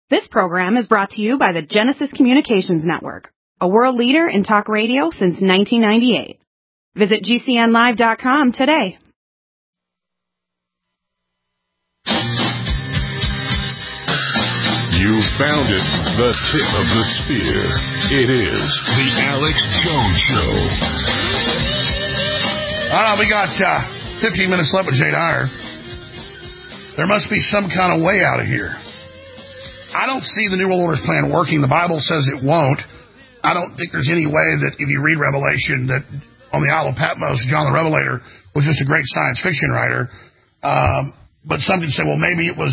This program is brought to you by the Genesis Communications Network, a world leader in talk radio since 1998. Visit GCNlive.com today. You found it, the tip of the spear. It is the Alex Jones Show. We got 15 minutes left with Jay Dyer. There must be some kind of way out of here. I don't see the New World Order's plan working. The Bible says it won't. I don't think there's any way that if you read Revelation that on the Isle of Patmos, John the Revelator was just a great science fiction writer. But some could say, well, maybe it was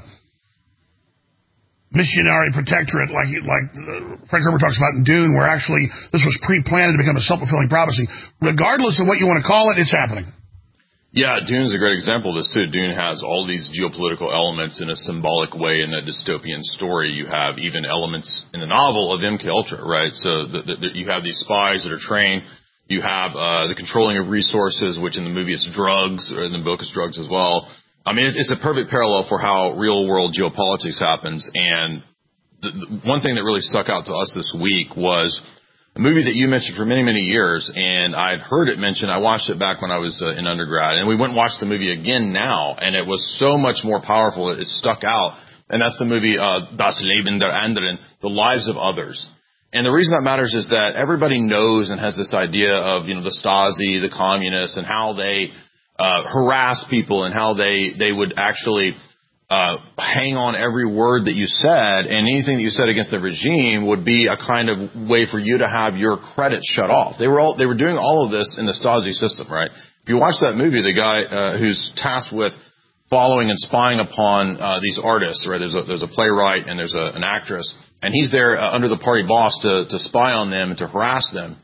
missionary protectorate like Frank Herbert talks about in Dune, where actually this was pre-planned to become a self-fulfilling prophecy. Regardless of what you want to call it, it's happening. Yeah, Dune is a great example of this, too. Dune has all these geopolitical elements in a symbolic way in that dystopian story. You have even elements in the novel of MK Ultra, right? So you have these spies that are trained. You have the controlling of resources, which in the movie is drugs, or in the book is drugs as well. I mean, it's a perfect parallel for how real-world geopolitics happens. And the one thing that really stuck out to us this week was a movie that you mentioned for many, many years, and I'd heard it mentioned. I watched it back when I was in undergrad, and we went and watched the movie again now, and it was so much more powerful. It stuck out, and that's the movie Das Leben der Anderen, The Lives of Others. And the reason that matters is that everybody knows and has this idea of, the Stasi, the communists, and how they harass people and how they would actually hang on every word that you said, and anything that you said against the regime would be a kind of way for you to have your credits shut off. They were doing all of this in the Stasi system, right? If you watch that movie, the guy who's tasked with following and spying upon these artists, right? There's a playwright and there's an actress, and he's there under the party boss to spy on them and to harass them.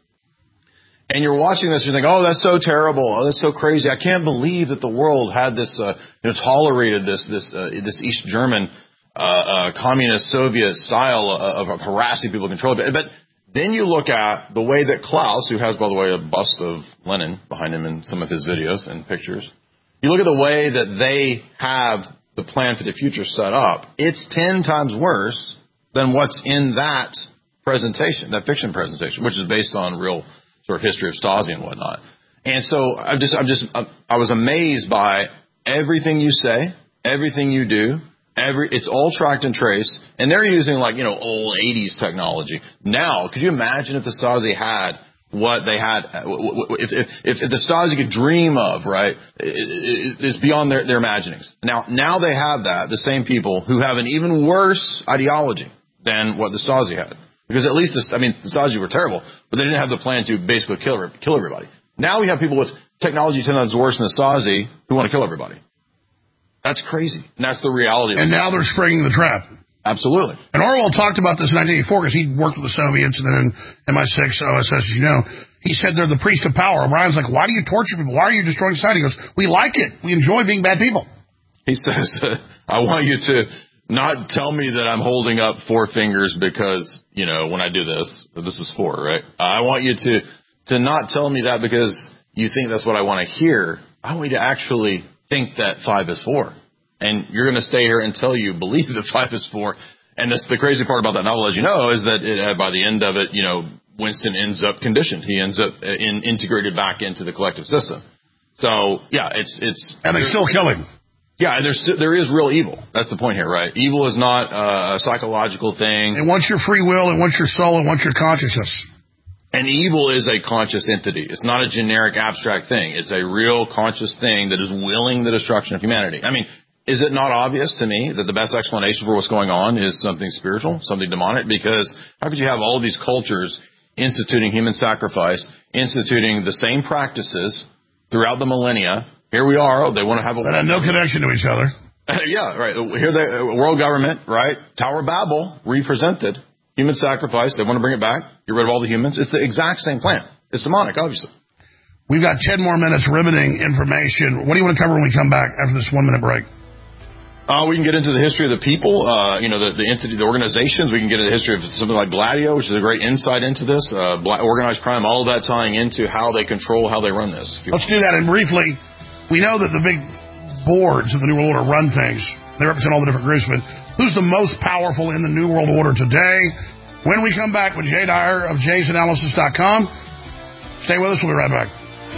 And you're watching this, you think, oh, that's so terrible. Oh, that's so crazy. I can't believe that the world had this, tolerated this East German, communist Soviet style of harassing people, control. But then you look at the way that Klaus, who has, by the way, a bust of Lenin behind him in some of his videos and pictures, you look at the way that they have the plan for the future set up. It's 10 times worse than what's in that presentation, that fiction presentation, which is based on real sort of history of Stasi and whatnot. And so I was amazed by everything you say, everything you do, it's all tracked and traced, and they're using old 80s technology. Now, could you imagine if the Stasi had what they had, if the Stasi could dream of, right, it's beyond their imaginings. Now they have that, the same people who have an even worse ideology than what the Stasi had. Because at least, the Stasi were terrible, but they didn't have the plan to basically kill everybody. Now we have people with technology 10 times worse than the Stasi who want to kill everybody. That's crazy. And that's the reality. And now they're springing the trap. Absolutely. And Orwell talked about this in 1984 because he worked with the Soviets and then in MI6, OSS, as you know. He said they're the priest of power. O'Brien's like, why do you torture people? Why are you destroying society? He goes, we like it. We enjoy being bad people. He says, I want you to not tell me that I'm holding up 4 fingers because, when I do this is 4, right? I want you to not tell me that because you think that's what I want to hear. I want you to actually think that 5 is 4. And you're going to stay here until you believe that 5 is 4. And that's the crazy part about that novel, as you know, is that by the end of it, Winston ends up conditioned. He ends up integrated back into the collective system. So, yeah, it's... And they still kill him. Yeah, and there is real evil. That's the point here, right? Evil is not a psychological thing. It wants your free will, it wants your soul, it wants your consciousness. And evil is a conscious entity. It's not a generic abstract thing. It's a real conscious thing that is willing the destruction of humanity. Is it not obvious to me that the best explanation for what's going on is something spiritual, something demonic? Because how could you have all of these cultures instituting human sacrifice, instituting the same practices throughout the millennia? Here we are. They want to have that had no connection to each other. Yeah, right. Here, the world government, right? Tower of Babel represented human sacrifice. They want to bring it back. Get rid of all the humans. It's the exact same plan. It's demonic, obviously. We've got 10 more minutes, riveting information. What do you want to cover when we come back after this 1-minute break? We can get into the history of the people, the entity, the organizations. We can get into the history of something like Gladio, which is a great insight into this, organized crime, all of that tying into how they control, how they run this. Let's do that. And briefly, we know that the big boards of the New World Order run things. They represent all the different groups, but Who's the most powerful in the New World Order today? When we come back with Jay Dyer of jaysanalysis.com. Stay with us. We'll be right back.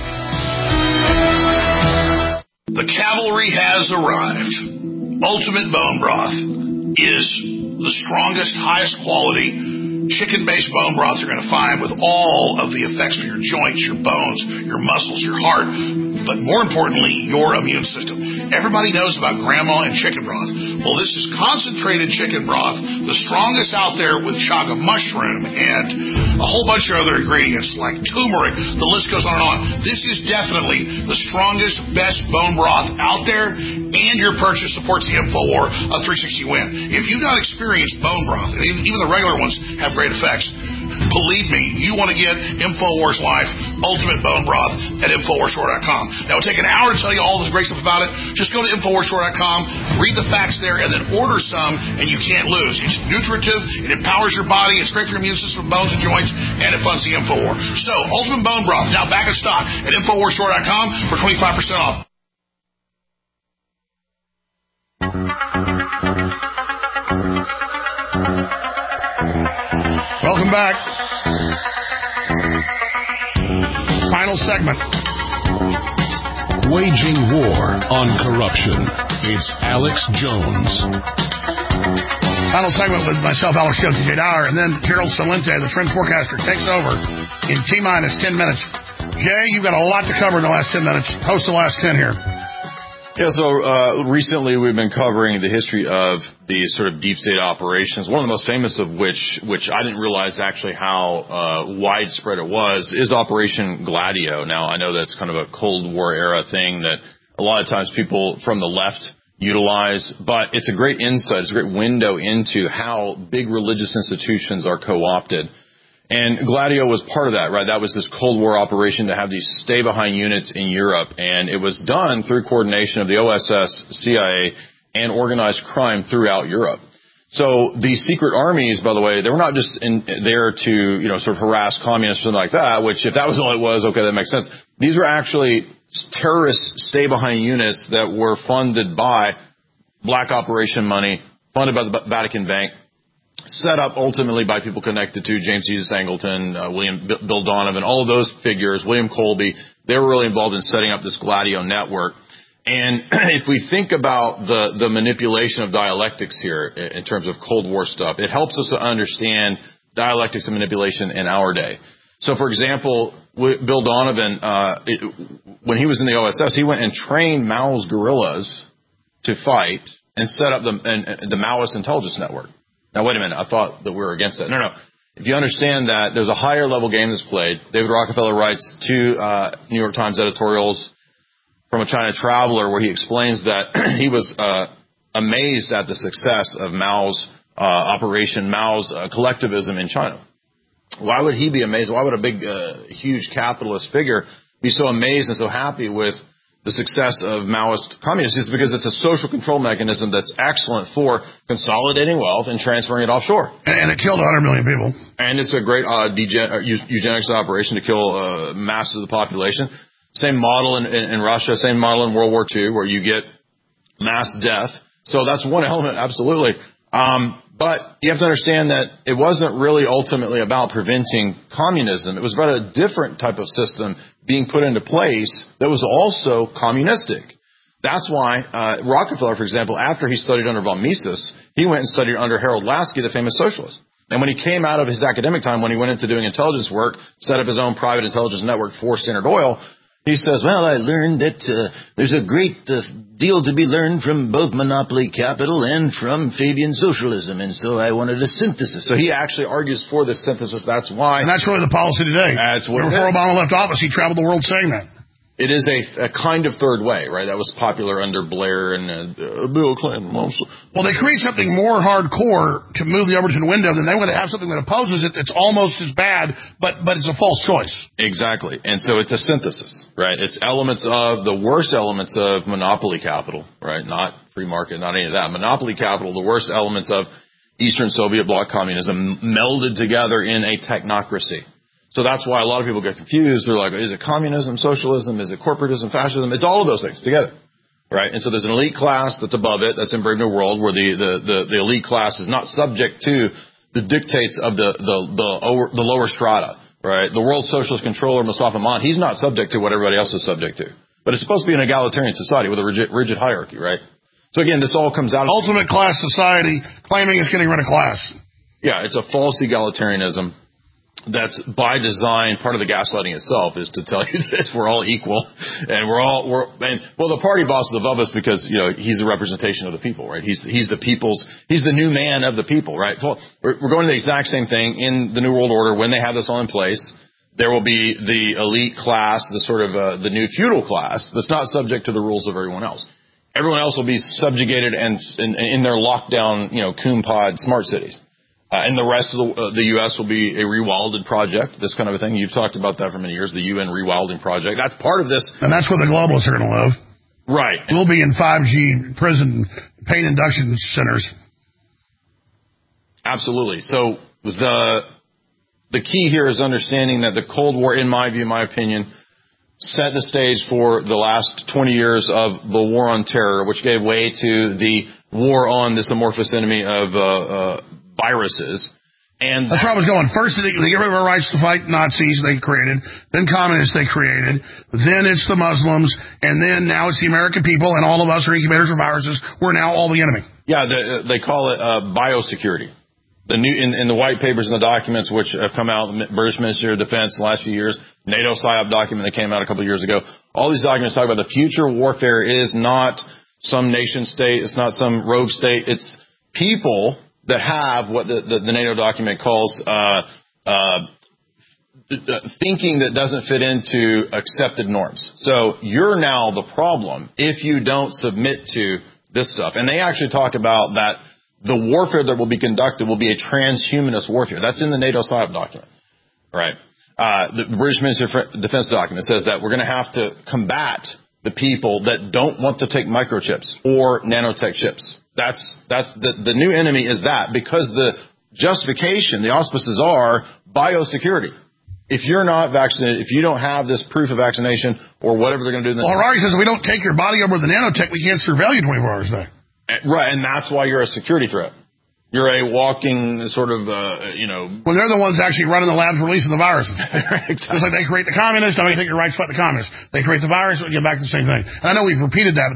The cavalry has arrived. Ultimate Bone Broth is the strongest, highest quality chicken-based bone broth you're going to find, with all of the effects for your joints, your bones, your muscles, your heart, but more importantly, your immune system. Everybody knows about grandma and chicken broth. Well, this is concentrated chicken broth, the strongest out there, with chaga mushroom and a whole bunch of other ingredients like turmeric. The list goes on and on. This is definitely the strongest, best bone broth out there, and your purchase supports the InfoWar 360 win. If you've not experienced bone broth, and even the regular ones have great effects, believe me, you want to get InfoWars Life Ultimate Bone Broth at InfoWarsStore.com. Now, it'll take an hour to tell you all the great stuff about it. Just go to InfoWarsStore.com, read the facts there, and then order some, and you can't lose. It's nutritive, it empowers your body, it's great for your immune system, bones, and joints, and it funds the InfoWar. So, Ultimate Bone Broth, now back in stock at InfoWarsStore.com for 25% off. Welcome back. Final segment. Waging war on corruption. It's Alex Jones. Final segment with myself, Alex Jones, Jay Dyer, and then Gerald Celente, the trend forecaster, takes over in T-minus 10 minutes. Jay, you've got a lot to cover in the last 10 minutes. Host the last 10 here. Yeah, so recently we've been covering the history of these sort of deep state operations. One of the most famous of which I didn't realize actually how widespread it was, is Operation Gladio. Now, I know that's kind of a Cold War era thing that a lot of times people from the left utilize, but it's a great insight, it's a great window into how big religious institutions are co-opted. And Gladio was part of that, right? That was this Cold War operation to have these stay-behind units in Europe, and it was done through coordination of the OSS, CIA, and organized crime throughout Europe. So these secret armies, by the way, they were not just there to, sort of harass communists or something like that, which if that was all it was, okay, that makes sense. These were actually terrorist stay-behind units that were funded by black operation money, funded by the Vatican Bank, set up ultimately by people connected to James Jesus Angleton, Bill Donovan, all of those figures, William Colby. They were really involved in setting up this Gladio network. And if we think about the manipulation of dialectics here in terms of Cold War stuff, it helps us to understand dialectics and manipulation in our day. So, for example, Bill Donovan, when he was in the OSS, he went and trained Mao's guerrillas to fight and set up the Maoist intelligence network. Now, wait a minute. I thought that we were against that. No. If you understand that there's a higher level game that's played, David Rockefeller writes 2 New York Times editorials from a China Traveler where he explains that he was amazed at the success of Mao's operation, Mao's collectivism in China. Why would he be amazed? Why would a big, huge capitalist figure be so amazed and so happy with the success of Maoist communists? Is because it's a social control mechanism that's excellent for consolidating wealth and transferring it offshore. And it killed 100 million people. And it's a great eugenics operation to kill masses of the population. Same model in Russia, same model in World War II, where you get mass death. So that's one element, absolutely. But you have to understand that it wasn't really ultimately about preventing communism. It was about a different type of system being put into place that was also communistic. That's why Rockefeller, for example, after he studied under von Mises, he went and studied under Harold Lasky, the famous socialist. And when he came out of his academic time, when he went into doing intelligence work, set up his own private intelligence network for Standard Oil, he says, well, I learned that there's a great deal to be learned from both monopoly capital and from Fabian socialism, and so I wanted a synthesis. So he actually argues for this synthesis. That's why. And that's really the policy today. That's what before Obama left office, he traveled the world saying that. It is a kind of third way, right? That was popular under Blair and Bill Clinton also. Well, they create something more hardcore to move the Overton window, then they want to have something that opposes it that's almost as bad, but it's a false choice. Exactly. And so it's a synthesis, right? It's elements of the worst elements of monopoly capital, right? Not free market, not any of that. Monopoly capital, the worst elements of Eastern Soviet bloc communism melded together in a technocracy. So that's why a lot of people get confused. They're like, is it communism, socialism? Is it corporatism, fascism? It's all of those things together. right? And so there's an elite class that's above it, that's in Brave New World, where the elite class is not subject to the dictates of the lower strata, right? The World Socialist Controller, Mustafa Ahmad, he's not subject to what everybody else is subject to. But it's supposed to be an egalitarian society with a rigid hierarchy, right? So again, this all comes out of ultimate class society claiming it's getting rid of class. Yeah, it's a false egalitarianism. That's by design. Part of the gaslighting itself is to tell you this: we're all equal, and the party boss is above us because he's the representation of the people, right? He's the new man of the people, right? Well, we're going to the exact same thing in the New World Order. When they have this all in place, there will be the elite class, the sort of the new feudal class that's not subject to the rules of everyone else. Everyone else will be subjugated and in their lockdown, coon pod smart cities. And the rest of the U.S. will be a rewilded project, this kind of a thing. You've talked about that for many years, the UN rewilding project. That's part of this. And that's where the globalists are going to live. Right. We'll be in 5G prison pain induction centers. Absolutely. So the key here is understanding that the Cold War, in my view, in my opinion, set the stage for the last 20 years of the war on terror, which gave way to the war on this amorphous enemy of viruses. And that's where I was going. First, they get rid of our rights to fight Nazis they created, then communists they created, then it's the Muslims, and then now it's the American people, and all of us are incubators of viruses. We're now all the enemy. Yeah, they call it biosecurity. In the white papers and the documents which have come out, the British Ministry of Defense the last few years, NATO PSYOP document that came out a couple of years ago, all these documents talk about the future warfare is not some nation state, it's not some rogue state, it's people that have what the NATO document calls thinking that doesn't fit into accepted norms. So you're now the problem if you don't submit to this stuff. And they actually talk about that the warfare that will be conducted will be a transhumanist warfare. That's in the NATO PSYOP document, right? The British Ministry of Defense document says that we're going to have to combat the people that don't want to take microchips or nanotech chips. That's the new enemy is that, because the justification, the auspices are biosecurity. If you're not vaccinated, if you don't have this proof of vaccination or whatever they're going to do. Well, Harari says if we don't take your body over the nanotech, we can't surveil you 24 hours a day. Right, and that's why you're a security threat. You're a walking sort of, Well, they're the ones actually running the labs releasing the viruses. Exactly. Just like they create the communists, now they take your rights to fight the communists. They create the virus, we get back to the same thing. And I know we've repeated that, but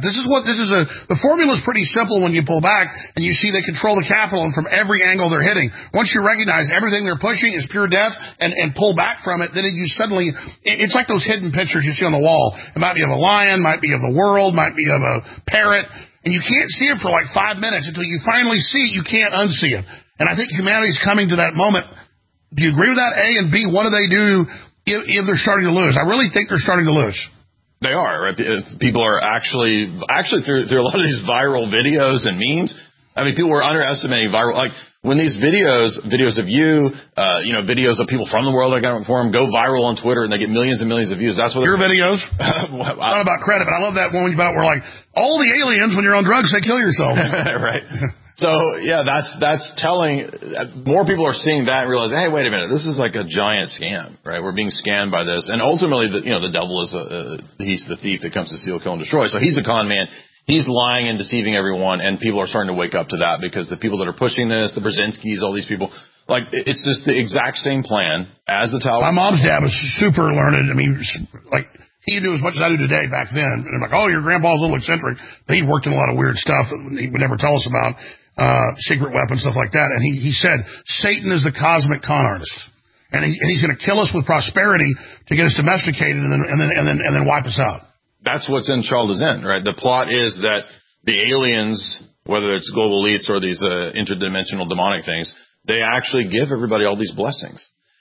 the formula is pretty simple when you pull back and you see they control the capital, and from every angle they're hitting. Once you recognize everything they're pushing is pure death and pull back from it, then you suddenly, it's like those hidden pictures you see on the wall. It might be of a lion, might be of the world, might be of a parrot. And you can't see it for like 5 minutes until you finally see it. You can't unsee it. And I think humanity's coming to that moment. Do you agree with that, A? And B, what do they do if they're starting to lose? I really think they're starting to lose. They are. Right? People are actually through a lot of these viral videos and memes. I mean, people were underestimating viral, like when these videos of you, videos of people from the World Economic Forum go viral on Twitter and they get millions and millions of views. That's what your videos. Not about credit, but I love that one about where like all the aliens when you're on drugs say kill yourself. Right. So yeah, that's telling. More people are seeing that and realize, hey, wait a minute, this is like a giant scam, right? We're being scammed by this, and ultimately, the devil is he's the thief that comes to steal, kill, and destroy. So he's a con man. He's lying and deceiving everyone, and people are starting to wake up to that because the people that are pushing this, the Brzezinskis, all these people, like, it's just the exact same plan as the Taliban. My mom's dad was super learned. I mean, like, he knew as much as I do today back then. And I'm like, oh, your grandpa's a little eccentric. But he worked in a lot of weird stuff that he would never tell us about, secret weapons, stuff like that. And he said, Satan is the cosmic con artist. And he's going to kill us with prosperity to get us domesticated and then wipe us out. That's what's in Charles End, right? The plot is that the aliens, whether it's global elites or these interdimensional demonic things, they actually give everybody all these blessings.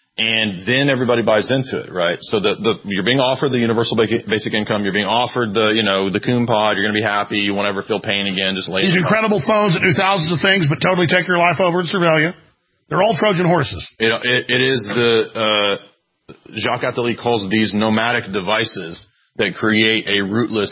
And then everybody buys into it, right? So you're being offered the universal basic income, you're being offered the coon pod, you're going to be happy, you won't ever feel pain again, just lay these incredible phones that do thousands of things but totally take your life over and surveil you. They're all Trojan horses. It is Jacques Attali calls these nomadic devices that create a rootless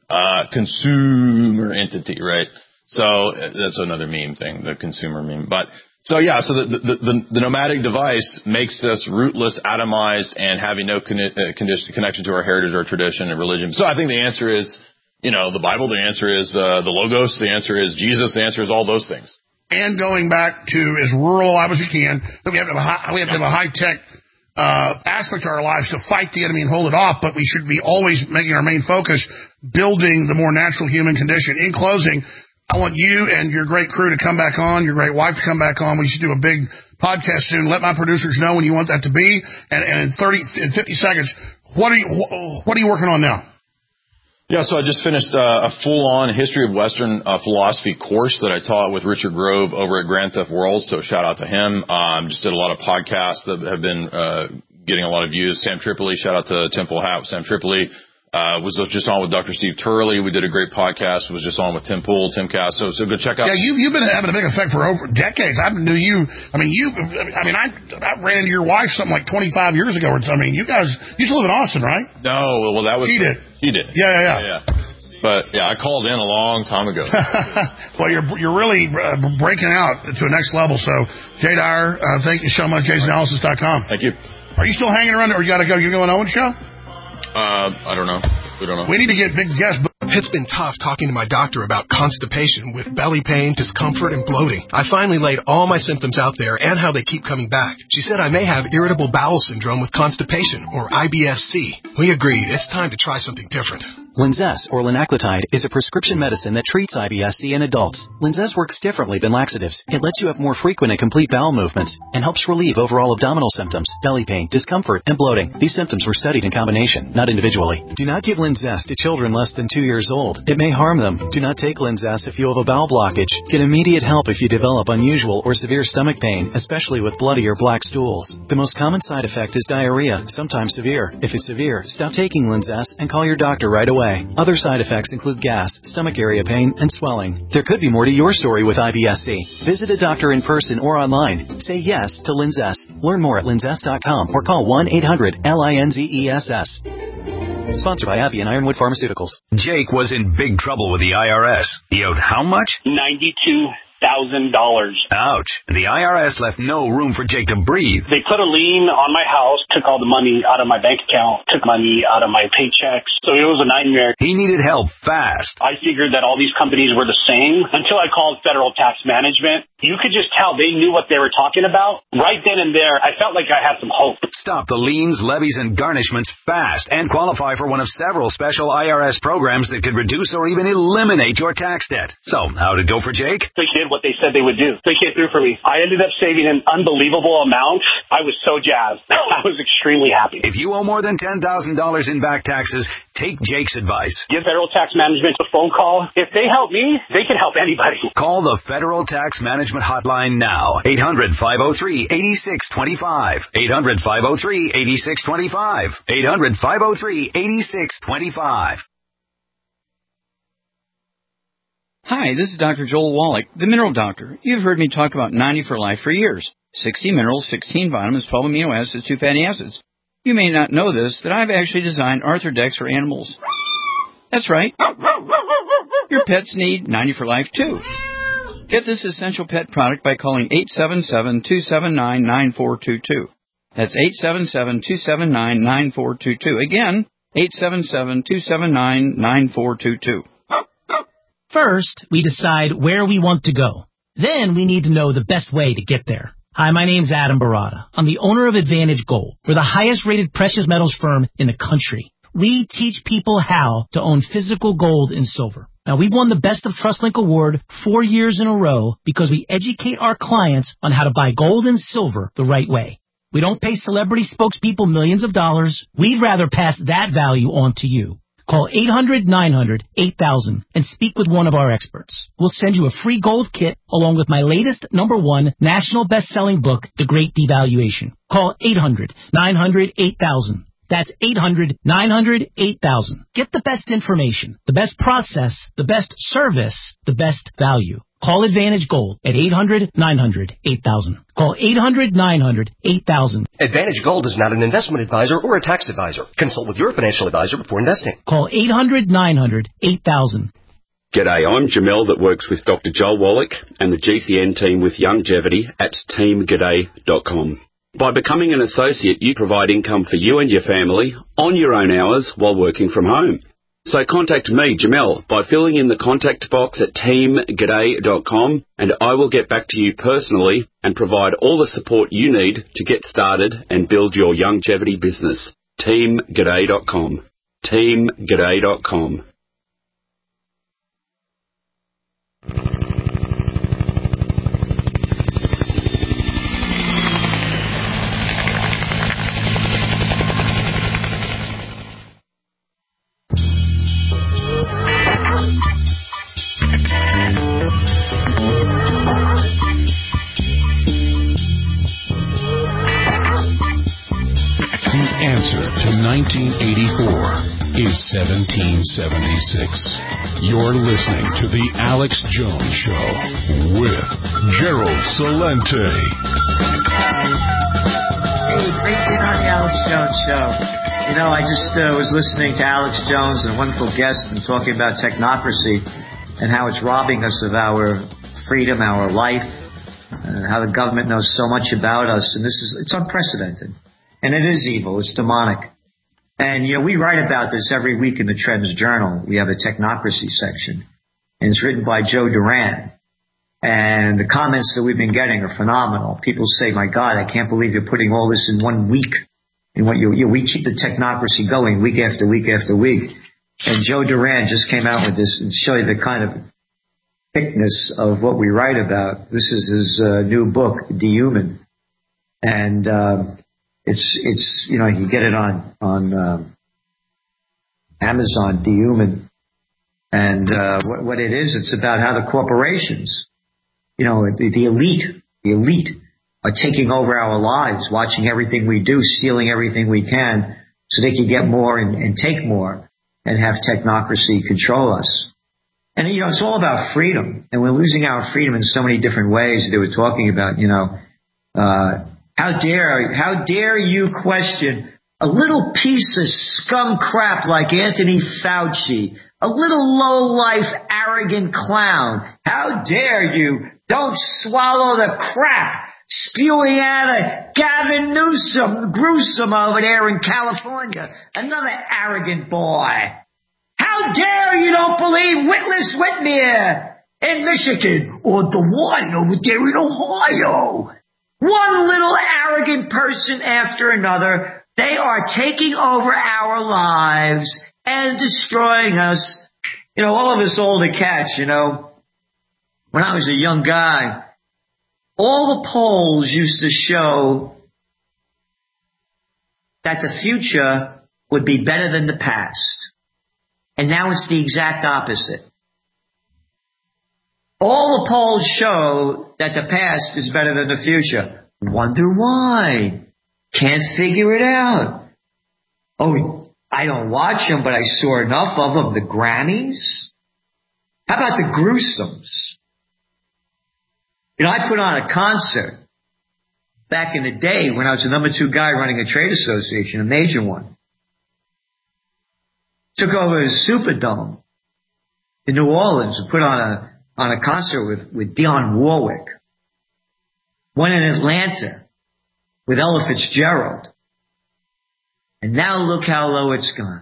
consumer entity, right? So that's another meme thing, the consumer meme. But so the nomadic device makes us rootless, atomized, and having no connection to our heritage or tradition and religion. So I think the answer is The Bible, the answer is the Logos, the answer is Jesus, the answer is all those things. And going back to as rural as we can, we have to have a high-tech aspect to our lives to fight the enemy and hold it off, but we should be always making our main focus building the more natural human condition. In closing, I want you and your great crew to come back on, your great wife to come back on. We should do a big podcast soon. Let my producers know when you want that to be. And in 50 seconds, what are you working on now? Yeah, so I just finished a full-on History of Western Philosophy course that I taught with Richard Grove over at Grand Theft World, so shout out to him. Just did a lot of podcasts that have been getting a lot of views. Sam Tripoli, shout out to Temple Hat with Sam Tripoli. Was just on with Dr. Steve Turley. We did a great podcast. Was just on with Tim Pool, Timcast. So go check out. Yeah, you've been having a big effect for over decades. I knew you. I ran into your wife something like 25 years ago or something. You guys used to live in Austin, right? No, well that was. He did. Yeah. But yeah, I called in a long time ago. Well, you're really breaking out to a next level. So Jay Dyer, thank you so much. JasonEllis.com. Thank you. Are you still hanging around, or you got to go? You're going Owen show? I don't know. We don't know. We need to get big guests. It's been tough talking to my doctor about constipation with belly pain, discomfort, and bloating. I finally laid all my symptoms out there and how they keep coming back. She said I may have irritable bowel syndrome with constipation, or IBS-C. We agreed it's time to try something different. Linzess, or linaclotide, is a prescription medicine that treats IBS-C in adults. Linzess works differently than laxatives. It lets you have more frequent and complete bowel movements and helps relieve overall abdominal symptoms, belly pain, discomfort, and bloating. These symptoms were studied in combination, not individually. Do not give Linzess to children less than 2 years old. It may harm them. Do not take Linzess if you have a bowel blockage. Get immediate help if you develop unusual or severe stomach pain, especially with bloody or black stools. The most common side effect is diarrhea, sometimes severe. If it's severe, stop taking Linzess and call your doctor right away. Other side effects include gas, stomach area pain, and swelling. There could be more to your story with IBS-C. Visit a doctor in person or online. Say yes to Linzess. Learn more at linzess.com or call 1-800-LINZESS. Sponsored by Abbey and Ironwood Pharmaceuticals. Jake was in big trouble with the IRS. He owed how much? $92,000. Ouch. The IRS left no room for Jake to breathe. They put a lien on my house, took all the money out of my bank account, took money out of my paychecks. So it was a nightmare. He needed help fast. I figured that all these companies were the same until I called Federal Tax Management. You could just tell they knew what they were talking about. Right then and there, I felt like I had some hope. Stop the liens, levies, and garnishments fast and qualify for one of several special IRS programs that could reduce or even eliminate your tax debt. So, how'd it go for Jake? They did what they said they would do. They came through for me. I ended up saving an unbelievable amount. I was so jazzed. I was extremely happy. If you owe more than $10,000 in back taxes, take Jake's advice. Give Federal Tax Management a phone call. If they help me, they can help anybody. Call the Federal Tax Management Hotline now. 800-503-8625. 800-503-8625. 800-503-8625. Hi, this is Dr. Joel Wallach, the Mineral Doctor. You've heard me talk about 90 for Life for years. 60 minerals, 16 vitamins, 12 amino acids, 2 fatty acids. You may not know this, that I've actually designed Arthrodex for animals. That's right. Your pets need 90 for Life, too. Get this essential pet product by calling 877-279-9422. That's 877-279-9422. Again, 877-279-9422. First, we decide where we want to go. Then we need to know the best way to get there. Hi, my name's Adam Barada. I'm the owner of Advantage Gold. We're the highest rated precious metals firm in the country. We teach people how to own physical gold and silver. Now, we've won the Best of TrustLink Award 4 years in a row because we educate our clients on how to buy gold and silver the right way. We don't pay celebrity spokespeople millions of dollars. We'd rather pass that value on to you. Call 800-900-8000 and speak with one of our experts. We'll send you a free gold kit along with my latest #1 national best-selling book, The Great Devaluation. Call 800-900-8000. That's 800-900-8000. Get the best information, the best process, the best service, the best value. Call Advantage Gold at 800-900-8000. Call 800-900-8000. Advantage Gold is not an investment advisor or a tax advisor. Consult with your financial advisor before investing. Call 800-900-8000. G'day, I'm Jamel that works with Dr. Joel Wallach and the GCN team with Longevity at teamg'day.com. By becoming an associate, you provide income for you and your family on your own hours while working from home. So contact me, Jamel, by filling in the contact box at teamg'day.com, and I will get back to you personally and provide all the support you need to get started and build your longevity business. teamg'day.com. teamg'day.com. The answer to 1984 is 1776. You're listening to The Alex Jones Show with Gerald Celente. Hey, great being on The Alex Jones Show. You know, I just was listening to Alex Jones, a wonderful guest, and talking about technocracy and how it's robbing us of our freedom, our life, how the government knows so much about us. And it's unprecedented. And it is evil. It's demonic. And, you know, we write about this every week in the Trends Journal. We have a technocracy section. And it's written by Joe Duran. And the comments that we've been getting are phenomenal. People say, my God, I can't believe you're putting all this in 1 week. And we keep the technocracy going week after week after week. And Joe Duran just came out with this and show you the kind of thickness of what we write about. This is his new book, Dehuman. And it's you know, you can get it on Amazon, Dehuman. And what it is, it's about how the corporations, you know, the elite are taking over our lives, watching everything we do, stealing everything we can so they can get more and take more and have technocracy control us. And, you know, it's all about freedom. And we're losing our freedom in so many different ways. They were talking about, you know, how dare you question a little piece of scum crap like Anthony Fauci, a little low-life, arrogant clown. How dare you? Don't swallow the crap spewing out of Gavin Newsom over there in California. Another arrogant boy. How dare you don't believe Witless Whitmer in Michigan or DeWine over there in Ohio? One little arrogant person after another. They are taking over our lives and destroying us. You know, all of us older cats, you know, when I was a young guy, all the polls used to show that the future would be better than the past. And now it's the exact opposite. All the polls show that the past is better than the future. Wonder why? Can't figure it out. Oh, I don't watch them, but I saw enough of them. The Grammys? How about the Gruesomes? You know, I put on a concert back in the day when I was the number 2 guy running a trade association, a major one. Took over the Superdome in New Orleans and put on a concert with Dionne Warwick. One in Atlanta with Ella Fitzgerald. And now look how low it's gone.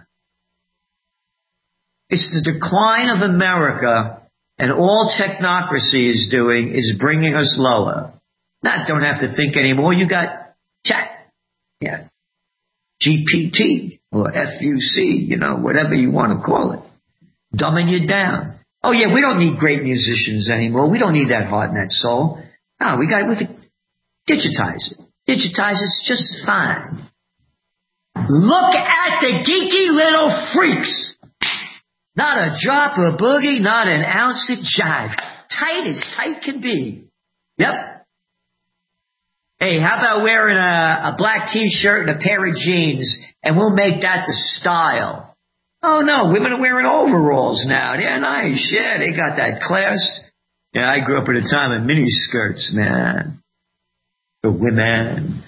It's the decline of America, and all technocracy is doing is bringing us lower. Don't have to think anymore. You got chat. Yeah. GPT or FUC, you know, whatever you want to call it. Dumbing you down. Oh yeah, we don't need great musicians anymore. We don't need that heart and that soul. No, we can digitize it. Digitize it's just fine. Look at the geeky little freaks. Not a drop of boogie, not an ounce of jive. Tight as tight can be. Yep. Hey, how about wearing a black t-shirt and a pair of jeans, and we'll make that the style. Oh no, women are wearing overalls now. They're nice. Yeah, they got that class. Yeah, I grew up at a time of mini skirts, man. The women.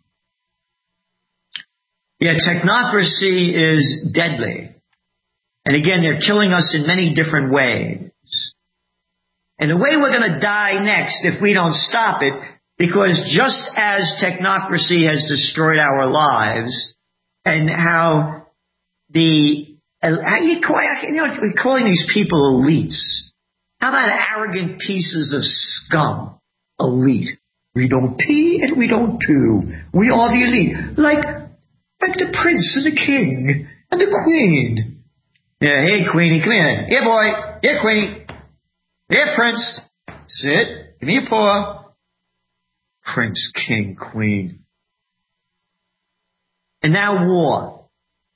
Yeah, technocracy is deadly. And again, they're killing us in many different ways. And the way we're going to die next, if we don't stop it, because just as technocracy has destroyed our lives, and how the calling these people elites. How about arrogant pieces of scum? Elite. We don't pee and we don't poo. We are the elite. Like the prince and the king and the queen. Yeah, hey, Queenie, come here. Here, boy. Here, Queenie. Here, Prince. Sit. Give me your paw. Prince, king, queen. And now war.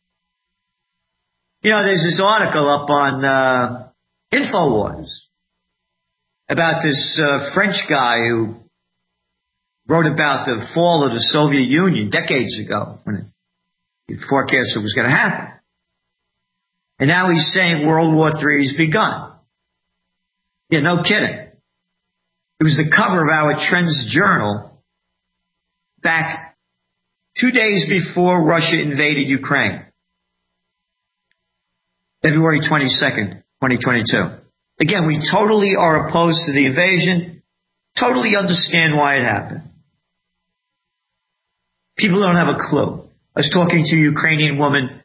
There's this article up on InfoWars about this French guy who wrote about the fall of the Soviet Union decades ago when he forecast it was going to happen. And now he's saying World War III has begun. Yeah, no kidding. It was the cover of our Trends Journal back 2 days before Russia invaded Ukraine. February 22nd, 2022. Again, we totally are opposed to the invasion, totally understand why it happened. People don't have a clue. I was talking to a Ukrainian woman,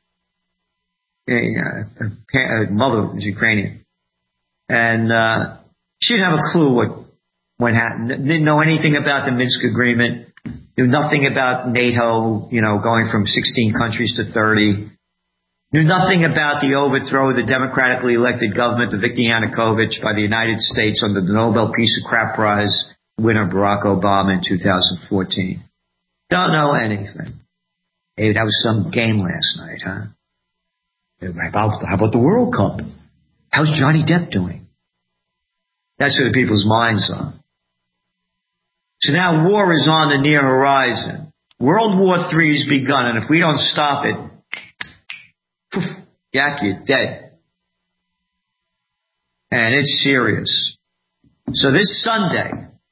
her mother was Ukrainian, and she didn't have a clue what happened. Didn't know anything about the Minsk agreement, knew nothing about NATO, going from 16 countries to 30. Knew nothing about the overthrow of the democratically elected government of Viktor Yanukovych by the United States under the Nobel Peace of Crap Prize winner Barack Obama in 2014. Don't know anything. Hey, that was some game last night, huh? How about the World Cup? How's Johnny Depp doing? That's where the people's minds are. So now war is on the near horizon. World War III has begun, and if we don't stop it, poof, yak, you're dead. And it's serious. So this Sunday,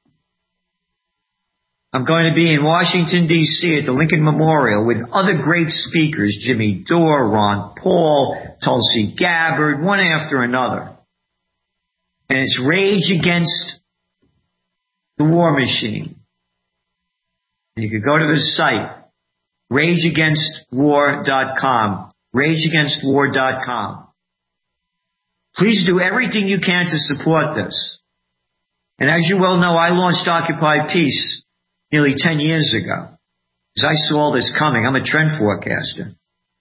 I'm going to be in Washington, D.C. at the Lincoln Memorial with other great speakers, Jimmy Dore, Ron Paul, Tulsi Gabbard, one after another. And it's Rage Against the War Machine. And you can go to the site, rageagainstwar.com, rageagainstwar.com. Please do everything you can to support this. And as you well know, I launched Occupy Peace nearly 10 years ago, because I saw all this coming. I'm a trend forecaster.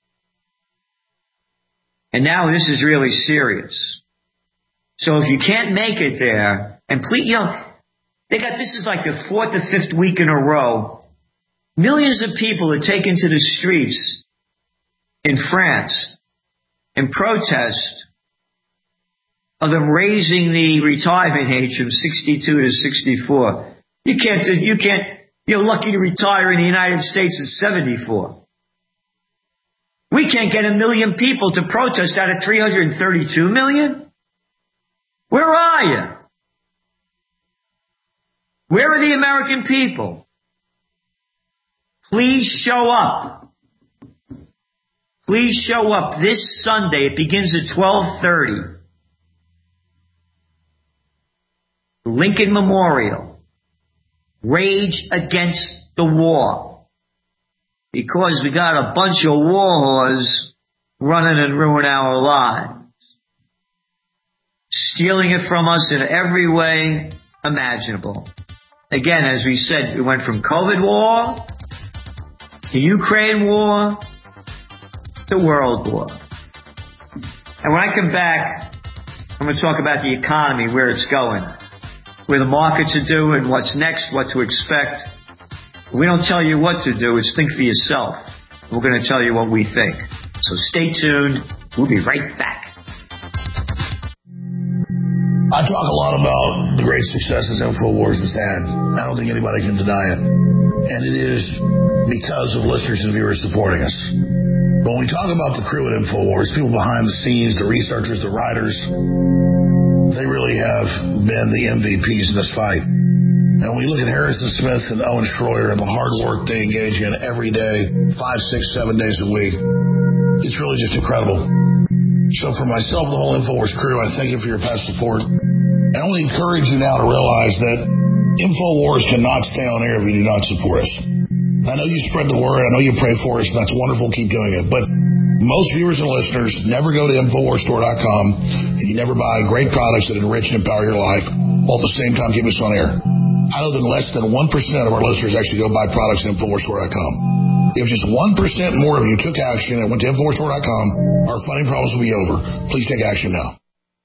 And now this is really serious. So if you can't make it there, and please, this is like the 4th or 5th week in a row, millions of people are taken to the streets in France in protest of them raising the retirement age from 62 to 64. You're lucky to retire in the United States at 74. We can't get 1 million people to protest out of 332 million. Where are you? Where are the American people? Please show up. Please show up this Sunday. It begins at 12:30. Lincoln Memorial. Rage Against the War. Because we got a bunch of war whores running and ruining our lives. Stealing it from us in every way imaginable. Again, as we said, we went from COVID war to Ukraine war to World War. And when I come back, I'm going to talk about the economy, where it's going, where the markets are doing, what's next, what to expect. We don't tell you what to do, it's think for yourself. We're going to tell you what we think. So stay tuned. We'll be right back. I talk a lot about the great successes InfoWars has had. I don't think anybody can deny it. And it is because of listeners and viewers supporting us. When we talk about the crew at InfoWars, people behind the scenes, the researchers, the writers, they really have been the MVPs in this fight. And when you look at Harrison Smith and Owen Schroyer and the hard work they engage in every day, 5, 6, 7 days a week, it's really just incredible. So for myself and the whole InfoWars crew, I thank you for your past support. And I only encourage you now to realize that InfoWars cannot stay on air if you do not support us. I know you spread the word. I know you pray for us. And that's wonderful. Keep doing it. But Most viewers and listeners never go to InfoWarsStore.com, and you never buy great products that enrich and empower your life while at the same time keep us on air. I know that less than 1% of our listeners actually go buy products at InfoWarsStore.com. If just 1% more of you took action and went to InfoWarsStore.com, our funding problems will be over. Please take action now.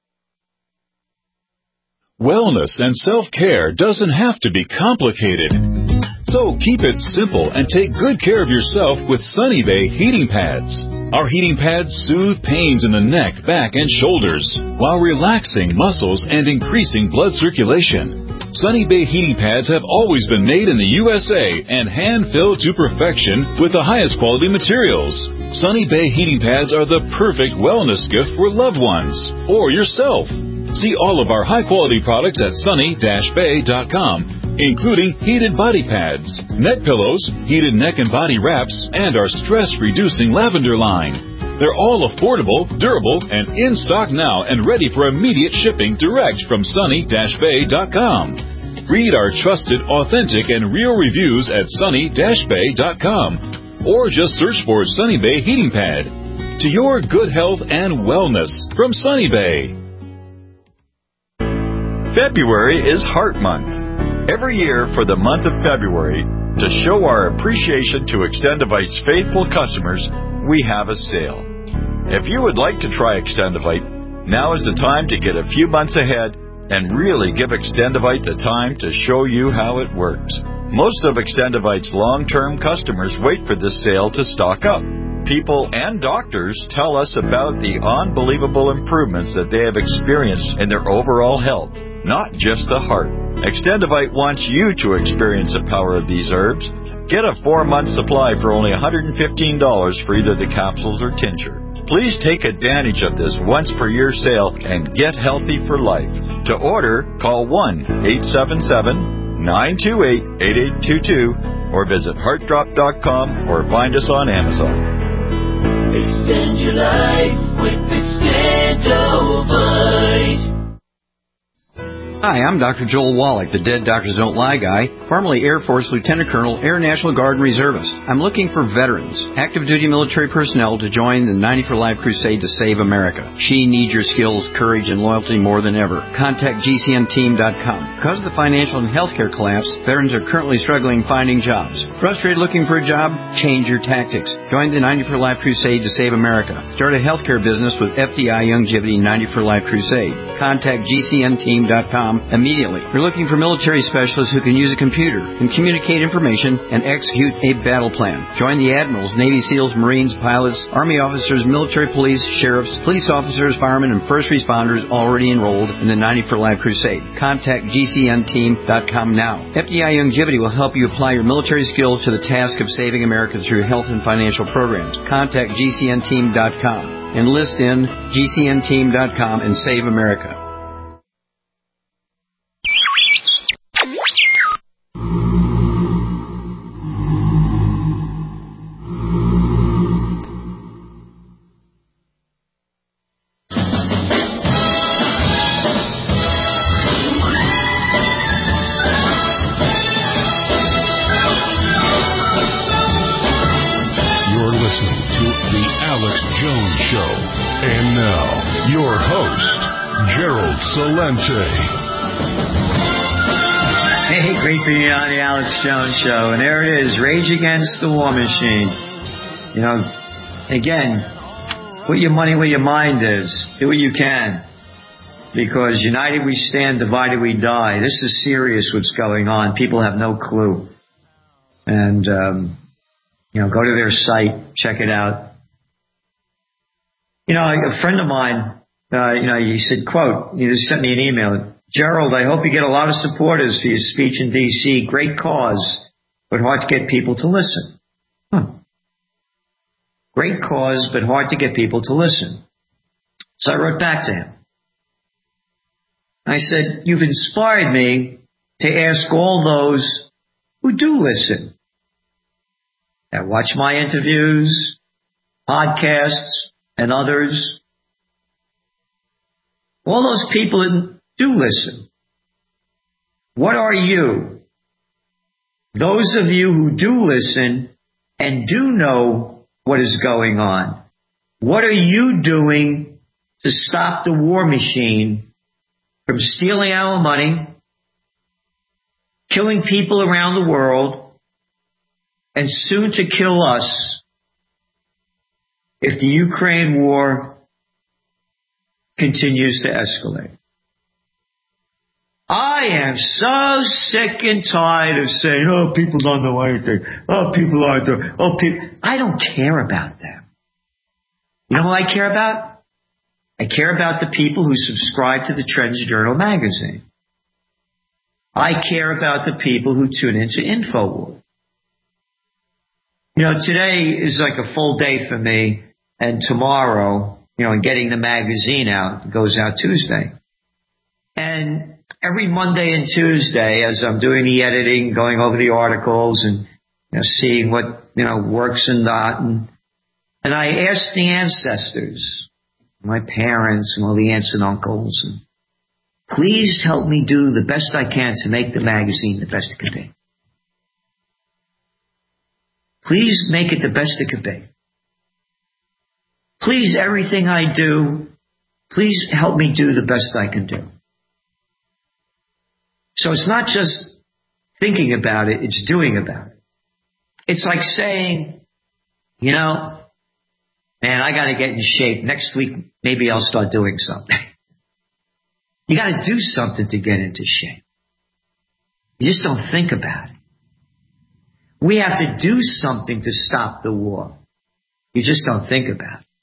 Wellness and self-care doesn't have to be complicated. So keep it simple and take good care of yourself with Sunny Bay heating pads. Our heating pads soothe pains in the neck, back, and shoulders while relaxing muscles and increasing blood circulation. Sunny Bay heating pads have always been made in the USA and hand-filled to perfection with the highest quality materials. Sunny Bay heating pads are the perfect wellness gift for loved ones or yourself. See all of our high-quality products at sunny-bay.com. Including heated body pads, neck pillows, heated neck and body wraps, and our stress-reducing lavender line. They're all affordable, durable, and in stock now and ready for immediate shipping direct from sunny-bay.com. Read our trusted, authentic, and real reviews at sunny-bay.com or just search for Sunny Bay Heating Pad. To your good health and wellness from Sunny Bay. February is Heart Month. Every year for the month of February, to show our appreciation to Extendivite's faithful customers, we have a sale. If you would like to try Extendivite, now is the time to get a few months ahead and really give Extendivite the time to show you how it works. Most of Extendivite's long-term customers wait for this sale to stock up. People and doctors tell us about the unbelievable improvements that they have experienced in their overall health, not just the heart. Extendivite wants you to experience the power of these herbs. Get a 4-month supply for only $115 for either the capsules or tincture. Please take advantage of this once-per-year sale and get healthy for life. To order, call 1-877-928-8822 or visit heartdrop.com or find us on Amazon. Extend your life with Extendivite. Hi, I'm Dr. Joel Wallach, the Dead Doctors Don't Lie guy, formerly Air Force Lieutenant Colonel, Air National Guard and Reservist. I'm looking for veterans, active duty military personnel to join the 90 for Life crusade to save America. She needs your skills, courage, and loyalty more than ever. Contact GCNteam.com. Because of the financial and healthcare collapse, veterans are currently struggling finding jobs. Frustrated looking for a job? Change your tactics. Join the 90 for Life crusade to save America. Start a healthcare business with FDI Youngevity 90 for Life crusade. Contact GCNteam.com immediately. We're looking for military specialists who can use a computer and communicate information and execute a battle plan. Join the admirals, Navy SEALs, Marines, pilots, Army officers, military police, sheriffs, police officers, firemen, and first responders already enrolled in the 90 for Life crusade. Contact GCNteam.com now. FDI Youngevity will help you apply your military skills to the task of saving America through health and financial programs. Contact GCNteam.com. Enlist in GCNteam.com and save America. Hey, great being on the Alex Jones Show. And there it is, Rage Against the War Machine. You know, again, put your money where your mind is. Do what you can. Because united we stand, divided we die. This is serious what's going on. People have no clue. And, you know, go to their site, check it out. You know, a friend of mine, he said, quote, he just sent me an email. Gerald, I hope you get a lot of supporters for your speech in D.C. Great cause, but hard to get people to listen. Great cause, but hard to get people to listen. So I wrote back to him. I said, you've inspired me to ask all those who do listen, that watch my interviews, podcasts, and others. All those people that do listen. What are you? Those of you who do listen and do know what is going on. What are you doing to stop the war machine from stealing our money, killing people around the world, and soon to kill us if the Ukraine war continues to escalate? I am so sick and tired of saying, oh, people don't know anything. Oh, people aren't doing. Oh, people. I don't care about them. You know who I care about? I care about the people who subscribe to the Trends Journal magazine. I care about the people who tune into InfoWars. You know, today is like a full day for me, and tomorrow, you know, and getting the magazine out, it goes out Tuesday. And every Monday and Tuesday, as I'm doing the editing, going over the articles and, you know, seeing what, you know, works and not, and I ask the ancestors, my parents and all the aunts and uncles, and please help me do the best I can to make the magazine the best it can be. Please make it the best it can be. Please, everything I do, please help me do the best I can do. So it's not just thinking about it, it's doing about it. It's like saying, you know, man, I got to get in shape. Next week, maybe I'll start doing something. You got to do something to get into shape. You just don't think about it. We have to do something to stop the war. You just don't think about it.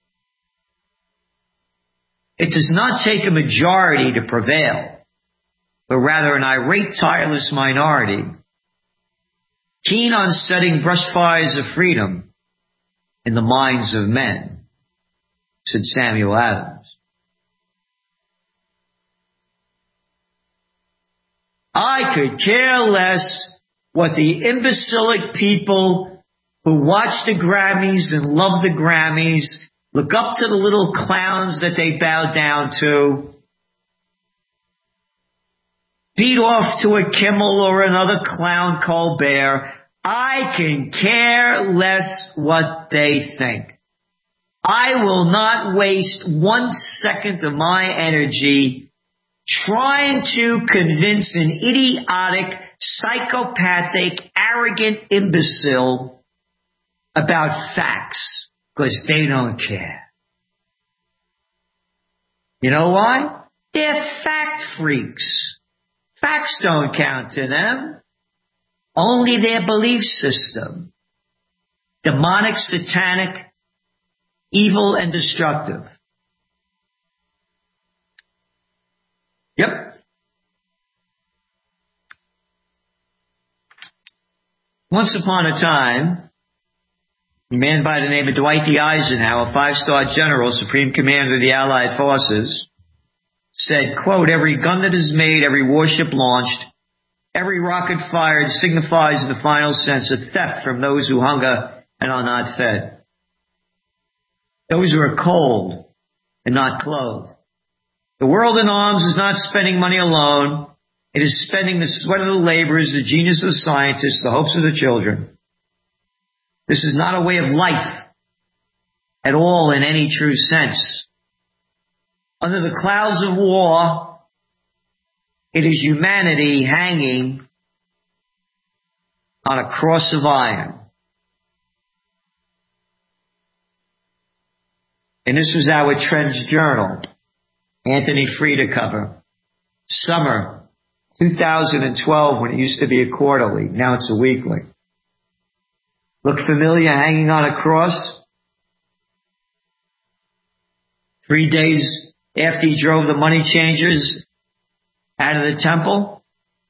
It does not take a majority to prevail, but rather an irate, tireless minority, keen on setting brushfires of freedom in the minds of men, said Samuel Adams. I could care less what the imbecilic people who watch the Grammys and love the Grammys, look up to the little clowns that they bow down to, beat off to a Kimmel or another clown Colbert. I can care less what they think. I will not waste 1 second of my energy trying to convince an idiotic, psychopathic, arrogant imbecile about facts, because they don't care. You know why? They're fact freaks. Facts don't count to them. Only their belief system. Demonic, satanic, evil, and destructive. Yep. Once upon a time, a man by the name of Dwight D. Eisenhower, 5-star general, supreme commander of the Allied forces, said, quote, every gun that is made, every warship launched, every rocket fired signifies in the final sense a theft from those who hunger and are not fed. Those who are cold and not clothed. The world in arms is not spending money alone. It is spending the sweat of the laborers, the genius of the scientists, the hopes of the children. This is not a way of life at all in any true sense. Under the clouds of war, it is humanity hanging on a cross of iron. And this was our Trends Journal, Anthony Frieda cover. Summer 2012, when it used to be a quarterly. Now it's a weekly. Look familiar, hanging on a cross? 3 days after he drove the money changers out of the temple.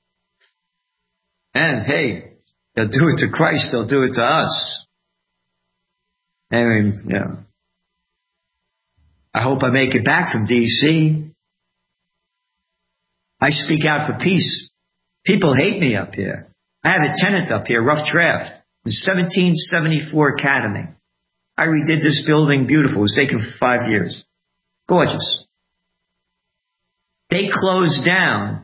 And hey, they'll do it to Christ, they'll do it to us. I mean, you know, I hope I make it back from D.C. I speak out for peace. People hate me up here. I have a tenant up here, rough draft, the 1774 Academy. I redid this building beautiful. It was taken for 5 years. Gorgeous. They closed down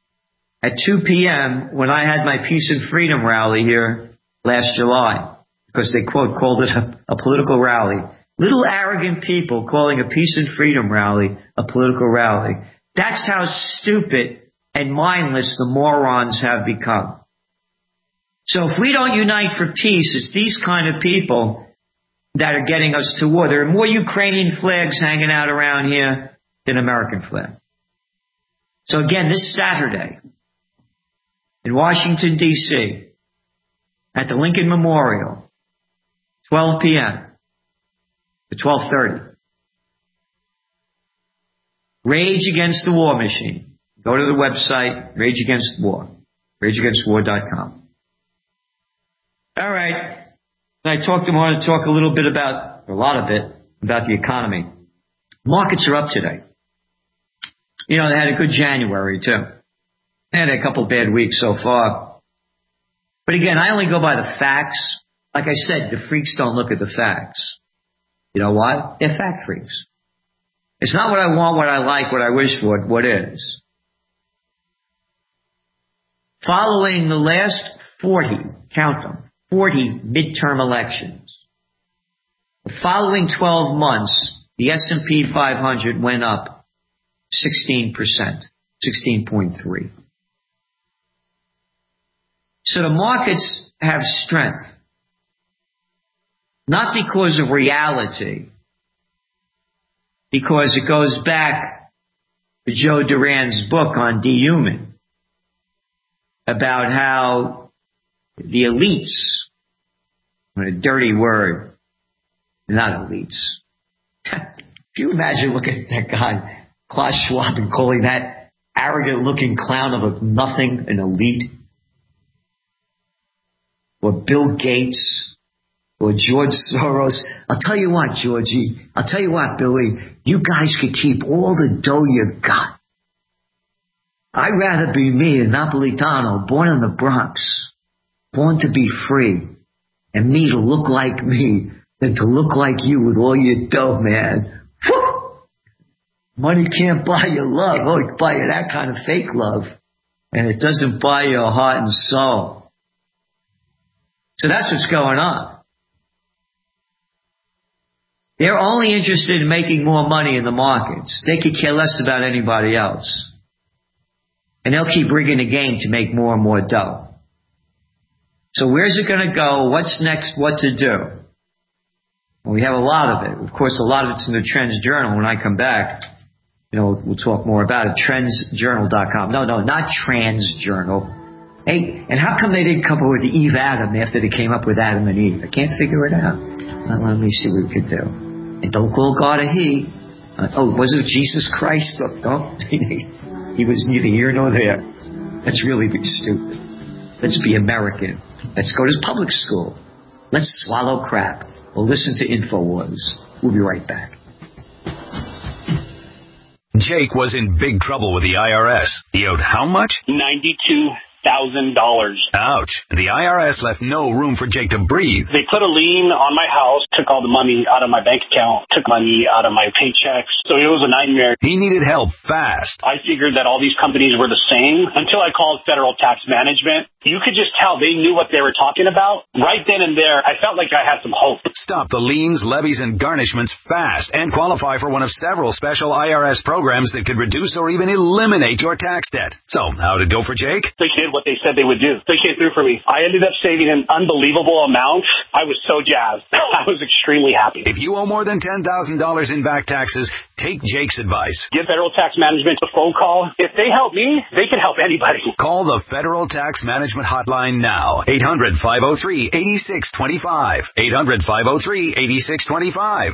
at 2 p.m. when I had my Peace and Freedom rally here last July. because they, quote, called it a political rally. Little arrogant people calling a peace and freedom rally a political rally. That's how stupid and mindless the morons have become. So if we don't unite for peace, it's these kind of people that are getting us to war. There are more Ukrainian flags hanging out around here than American flag. So again, this Saturday in Washington, D.C., at the Lincoln Memorial, 12 p.m. to 12:30. Rage Against the War Machine. Go to the website, Rage Against War, rageagainstwar.com. All right. I want to talk a little bit about, a lot of it, about the economy. Markets are up today. You know, they had a good January, too. They had a couple of bad weeks so far. But again, I only go by the facts. Like I said, the freaks don't look at the facts. You know why? They're fact freaks. It's not what I want, what I like, what I wish for, what is. Following the last 40, count them, 40 midterm elections, the following 12 months, the S&P 500 went up 16%, 16.3%. So the markets have strength, not because of reality, because it goes back to Joe Duran's book on dehuman, about how the elites, a dirty word, not elites. Can you imagine looking at that guy, Klaus Schwab, and calling that arrogant-looking clown of nothing an elite? Or Bill Gates, or George Soros. I'll tell you what, Georgie. I'll tell you what, Billy. You guys could keep all the dough you got. I'd rather be me, a Napolitano, born in the Bronx, born to be free, and me to look like me, than to look like you with all your dough, man. Woo! Money can't buy you love. Oh, it can buy you that kind of fake love. And it doesn't buy your heart and soul. So that's what's going on. They're only interested in making more money in the markets. They could care less about anybody else. And they'll keep rigging the game to make more and more dough. So where's it going to go? What's next? What to do? Well, we have a lot of it. Of course, a lot of it's in the Trends Journal. When I come back, we'll talk more about it. Trendsjournal.com. No, not Trans Journal. Hey, and how come they didn't come up with the Eve Adam after they came up with Adam and Eve? I can't figure it out. Let me see what we could do. And don't call God a he. Was it Jesus Christ? Don't. He was neither here nor there. Let's really be stupid. Let's be American. Let's go to public school. Let's swallow crap. Or listen to InfoWars. We'll be right back. Jake was in big trouble with the IRS. He owed how much? $92,000. Ouch. The IRS left no room for Jake to breathe. They put a lien on my house, took all the money out of my bank account, took money out of my paychecks. So it was a nightmare. He needed help fast. I figured that all these companies were the same until I called Federal Tax Management. You could just tell they knew what they were talking about. Right then and there, I felt like I had some hope. Stop the liens, levies, and garnishments fast and qualify for one of several special IRS programs that could reduce or even eliminate your tax debt. So, how'd it go for Jake? They did what they said they would do. They came through for me. I ended up saving an unbelievable amount. I was so jazzed. I was extremely happy. If you owe more than $10,000 in back taxes, take Jake's advice. Give Federal Tax Management a phone call. If they help me, they can help anybody. Call the Federal Tax Management Hotline now. 800-503-8625. 800-503-8625.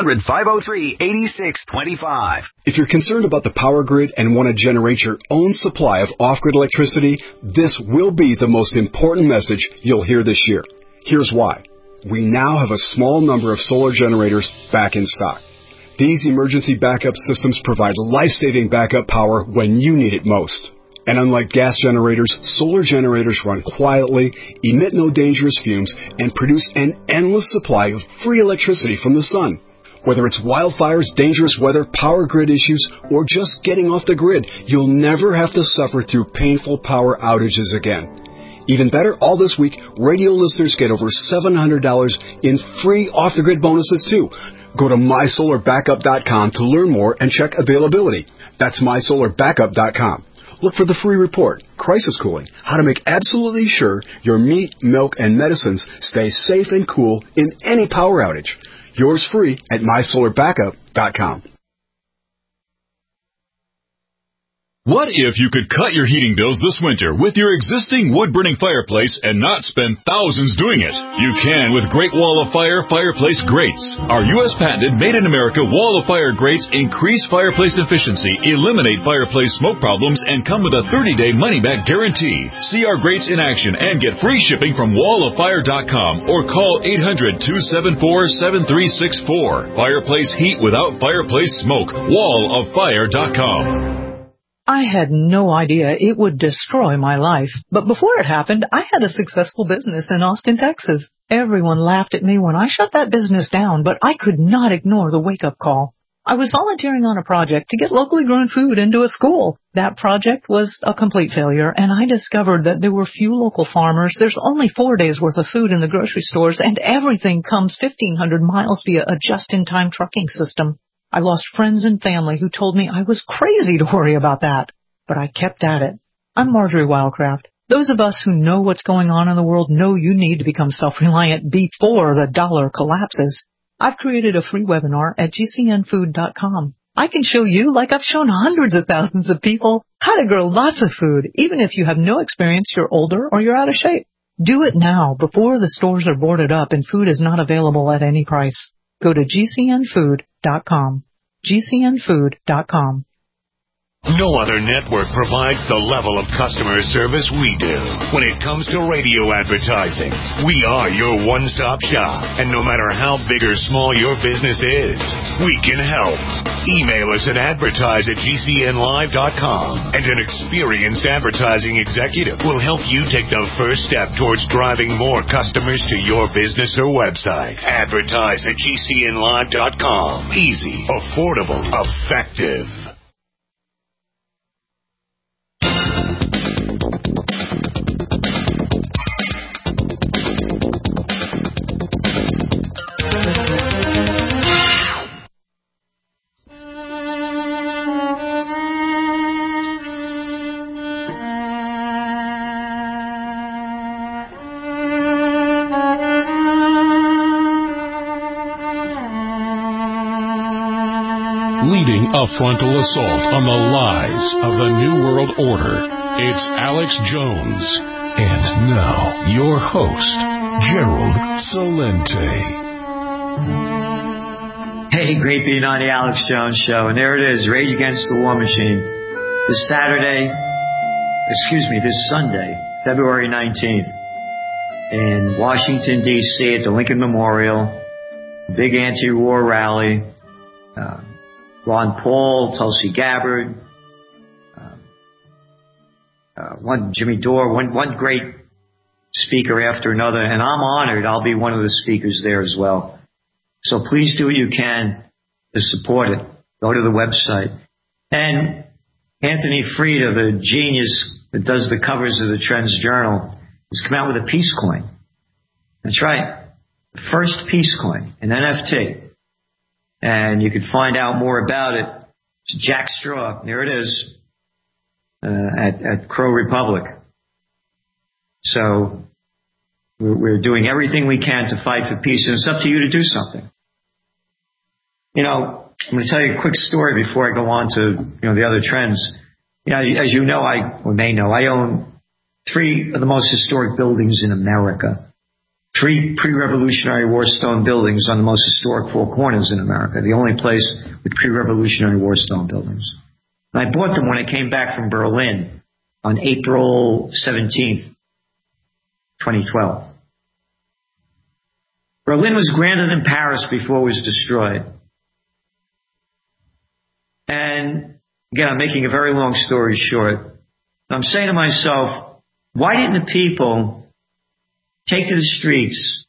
800-503-8625. If you're concerned about the power grid and want to generate your own supply of off-grid electricity, this will be the most important message you'll hear this year. Here's why. We now have a small number of solar generators back in stock. These emergency backup systems provide life-saving backup power when you need it most. And unlike gas generators, solar generators run quietly, emit no dangerous fumes, and produce an endless supply of free electricity from the sun. Whether it's wildfires, dangerous weather, power grid issues, or just getting off the grid, you'll never have to suffer through painful power outages again. Even better, all this week, radio listeners get over $700 in free off-the-grid bonuses, too. Go to MySolarBackup.com to learn more and check availability. That's MySolarBackup.com. Look for the free report, Crisis Cooling, how to make absolutely sure your meat, milk, and medicines stay safe and cool in any power outage. Yours free at MySolarBackup.com. What if you could cut your heating bills this winter with your existing wood-burning fireplace and not spend thousands doing it? You can with Great Wall of Fire fireplace grates. Our U.S. patented made-in-America Wall of Fire grates increase fireplace efficiency, eliminate fireplace smoke problems, and come with a 30-day money-back guarantee. See our grates in action and get free shipping from walloffire.com or call 800-274-7364. Fireplace heat without fireplace smoke. walloffire.com. I had no idea it would destroy my life. But before it happened, I had a successful business in Austin, Texas. Everyone laughed at me when I shut that business down, but I could not ignore the wake-up call. I was volunteering on a project to get locally grown food into a school. That project was a complete failure, and I discovered that there were few local farmers. There's only 4 days' worth of food in the grocery stores, and everything comes 1,500 miles via a just-in-time trucking system. I lost friends and family who told me I was crazy to worry about that. But I kept at it. I'm Marjorie Wildcraft. Those of us who know what's going on in the world know you need to become self-reliant before the dollar collapses. I've created a free webinar at gcnfood.com. I can show you, like I've shown hundreds of thousands of people, how to grow lots of food, even if you have no experience, you're older, or you're out of shape. Do it now before the stores are boarded up and food is not available at any price. Go to gcnfood.com. gcnfood.com. No other network provides the level of customer service we do. When it comes to radio advertising, we are your one-stop shop. And no matter how big or small your business is, we can help. Email us at advertise@gcnlive.com, and an experienced advertising executive will help you take the first step towards driving more customers to your business or website. Advertise at gcnlive.com. Easy, affordable, effective. Leading a frontal assault on the lies of the New World Order, it's Alex Jones. And now, your host, Gerald Celente. Hey, great being on the Alex Jones Show. And there it is, Rage Against the War Machine. This Sunday, February 19th, in Washington, D.C. at the Lincoln Memorial, big anti-war rally. Ron Paul, Tulsi Gabbard, Jimmy Dore, one great speaker after another, and I'm honored I'll be one of the speakers there as well. So please do what you can to support it. Go to the website. And Anthony Frieda, the genius that does the covers of the Trends Journal, has come out with a peace coin. That's right. The first peace coin, an NFT. And you can find out more about it. It's Jack Straw. There it is. At Crow Republic. So we're doing everything we can to fight for peace, and it's up to you to do something. You know, I'm going to tell you a quick story before I go on to the other trends. You know, as you know, I own 3 of the most historic buildings in America. 3 pre-Revolutionary War stone buildings on the most historic 4 corners in America, the only place with pre-Revolutionary War stone buildings. And I bought them when I came back from Berlin on April 17th, 2012. Berlin was grander than Paris before it was destroyed. And again, I'm making a very long story short. I'm saying to myself, why didn't the people take to the streets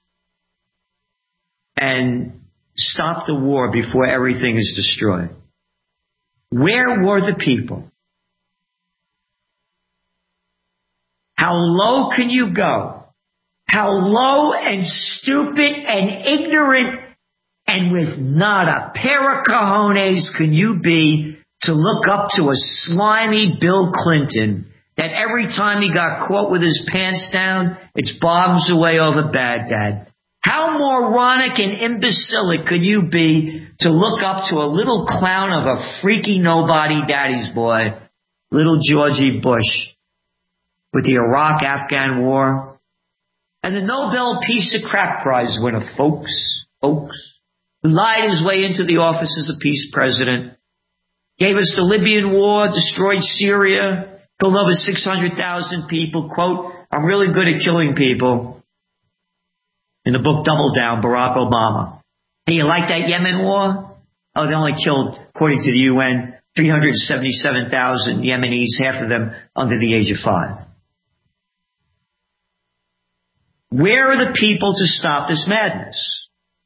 and stop the war before everything is destroyed? Where were the people? How low can you go? How low and stupid and ignorant and with not a pair of cojones can you be to look up to a slimy Bill Clinton that every time he got caught with his pants down, it's bombs away over Baghdad? How moronic and imbecilic could you be to look up to a little clown of a freaky nobody daddy's boy, little Georgie Bush, with the Iraq-Afghan war, and the Nobel Peace of Crap Prize winner, folks, who lied his way into the office as a peace president, gave us the Libyan war, destroyed Syria, killed over 600,000 people, quote, I'm really good at killing people. In the book Double Down, Barack Obama. Hey, you like that Yemen war? Oh, they only killed, according to the UN, 377,000 Yemenis, half of them under the age of 5. Where are the people to stop this madness?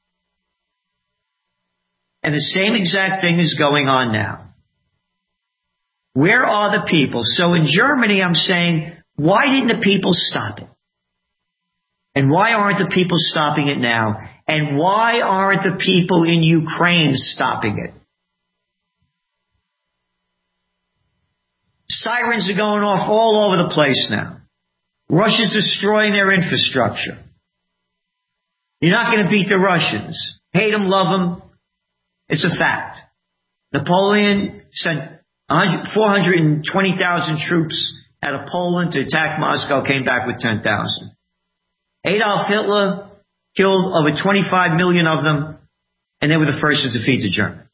And the same exact thing is going on now. Where are the people? So in Germany, I'm saying, why didn't the people stop it? And why aren't the people stopping it now? And why aren't the people in Ukraine stopping it? Sirens are going off all over the place now. Russia's destroying their infrastructure. You're not going to beat the Russians. Hate them, love them. It's a fact. Napoleon sent 420,000 troops out of Poland to attack Moscow, came back with 10,000. Adolf Hitler killed over 25 million of them, and they were the first to defeat the Germans.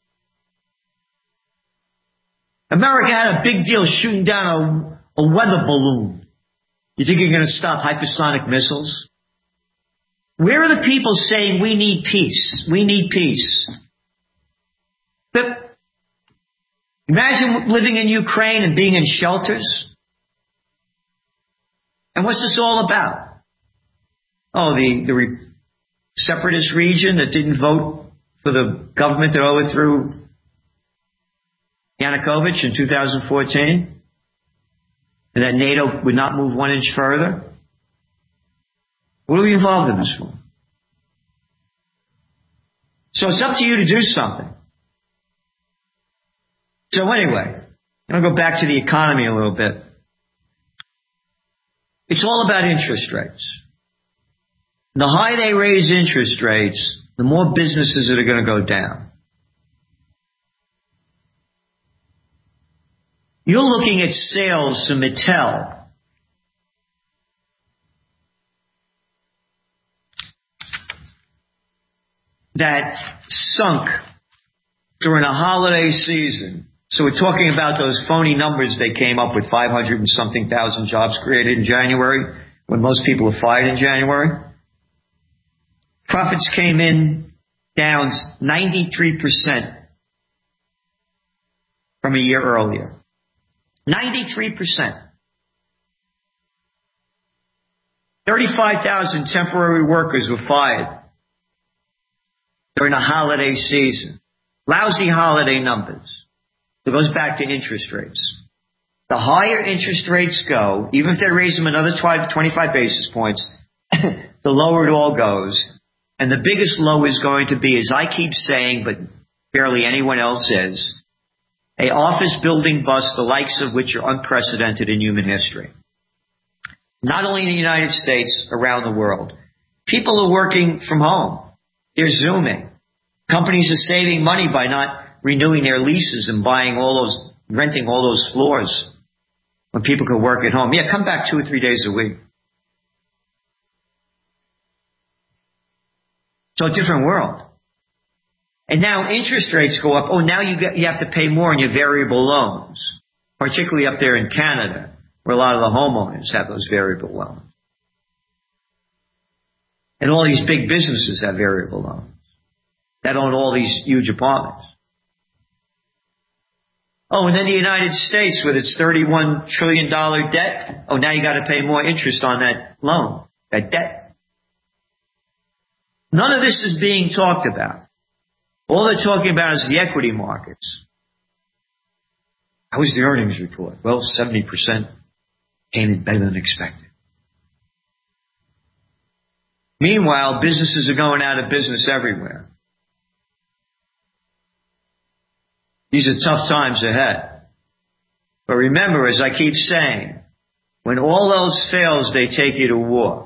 America had a big deal shooting down a weather balloon. You think you're going to stop hypersonic missiles? Where are the people saying we need peace? We need peace. But imagine living in Ukraine and being in shelters. And what's this all about? Oh, the separatist region that didn't vote for the government that overthrew Yanukovych in 2014? And that NATO would not move 1 inch further? What are we involved in this for? So it's up to you to do something. So anyway, I'm going to go back to the economy a little bit. It's all about interest rates. The higher they raise interest rates, the more businesses that are going to go down. You're looking at sales to Mattel. That sunk during a holiday season. So we're talking about those phony numbers they came up with, 500 and something thousand jobs created in January, when most people are fired in January. Profits came in down 93% from a year earlier. 93%. 35,000 temporary workers were fired during the holiday season. Lousy holiday numbers. It goes back to interest rates. The higher interest rates go, even if they raise them another 25 basis points, the lower it all goes. And the biggest low is going to be, as I keep saying, but barely anyone else is, a office building bust, the likes of which are unprecedented in human history. Not only in the United States, around the world. People are working from home. They're Zooming. Companies are saving money by not renewing their leases and renting all those floors when people can work at home. Yeah, come back 2 or 3 days a week. So a different world. And now interest rates go up. Oh, now you have to pay more on your variable loans, particularly up there in Canada, where a lot of the homeowners have those variable loans. And all these big businesses have variable loans that own all these huge apartments. Oh, and then the United States with its $31 trillion debt. Oh, now you got to pay more interest on that loan, that debt. None of this is being talked about. All they're talking about is the equity markets. How was the earnings report? Well, 70% came in better than expected. Meanwhile, businesses are going out of business everywhere. These are tough times ahead. But remember, as I keep saying, when all else fails, they take you to war.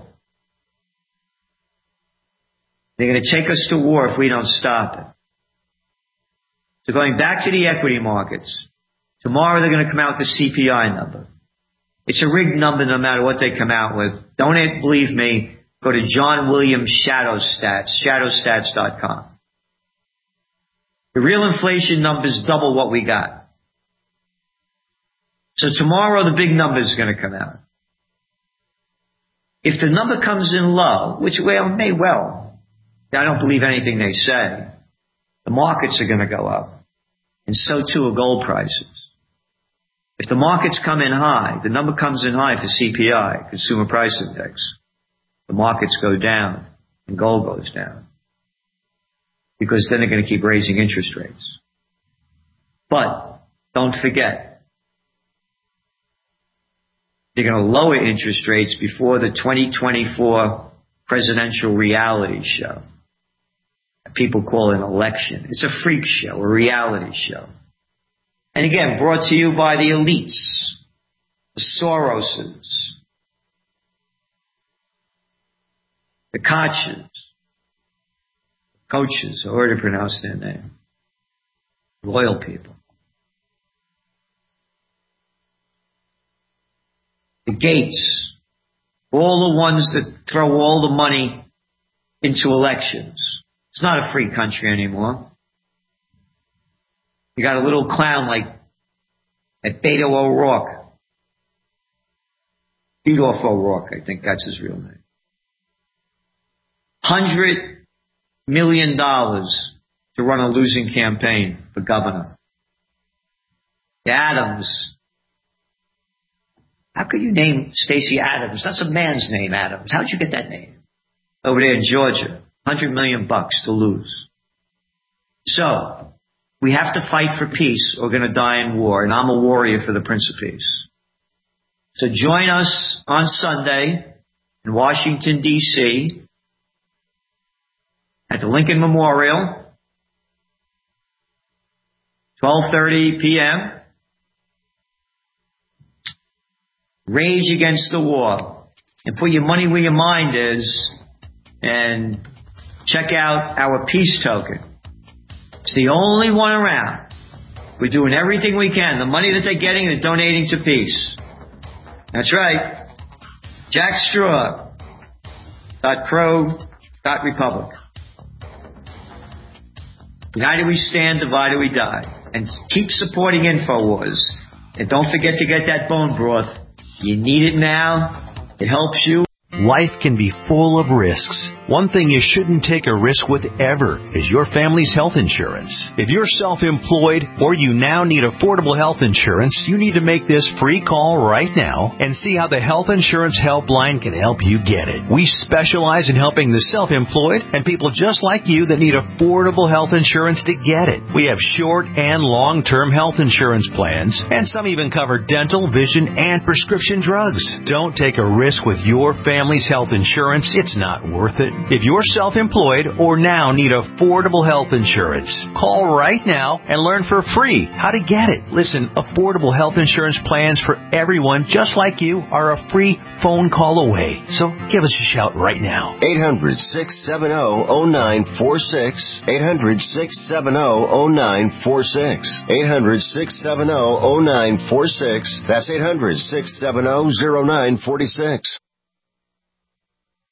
They're going to take us to war if we don't stop it. So going back to the equity markets, tomorrow they're going to come out with the CPI number. It's a rigged number no matter what they come out with. Don't believe me, go to John Williams Shadow Stats, shadowstats.com. The real inflation number is double what we got. So tomorrow the big number is going to come out. If the number comes in low, which may well, I don't believe anything they say, the markets are going to go up. And so too are gold prices. If the markets come in high, the number comes in high for CPI, Consumer Price Index, the markets go down and gold goes down. Because then they're going to keep raising interest rates. But don't forget, they're going to lower interest rates before the 2024 presidential reality show. People call it an election. It's a freak show, a reality show. And again, brought to you by the elites, the Soroses, the Kochs, coaches, I already pronounced their name. Loyal people. The Gates, all the ones that throw all the money into elections. It's not a free country anymore. You got a little clown like that Beto O'Rourke. Beto O'Rourke, I think that's his real name. $100 million to run a losing campaign for governor. Adams. How could you name Stacey Adams? That's a man's name, Adams. How'd you get that name? Over there in Georgia. $100 million to lose. So, we have to fight for peace or we're going to die in war. And I'm a warrior for the Prince of Peace. So join us on Sunday in Washington, D.C. at the Lincoln Memorial, 12:30 p.m. Rage against the war. And put your money where your mind is and check out our peace token. It's the only one around. We're doing everything we can. The money that they're getting, they're donating to peace. That's right. jackstraw.pro.republic. United we stand, divided we die. And keep supporting InfoWars. And don't forget to get that bone broth. You need it now. It helps you. Life can be full of risks. One thing you shouldn't take a risk with ever is your family's health insurance. If you're self-employed or you now need affordable health insurance, you need to make this free call right now and see how the Health Insurance Helpline can help you get it. We specialize in helping the self-employed and people just like you that need affordable health insurance to get it. We have short and long-term health insurance plans, and some even cover dental, vision, and prescription drugs. Don't take a risk with your family's health insurance. It's not worth it. If you're self-employed or now need affordable health insurance, call right now and learn for free how to get it. Listen, affordable health insurance plans for everyone just like you are a free phone call away. So give us a shout right now. 800-670-0946. 800-670-0946. 800-670-0946. That's 800-670-0946.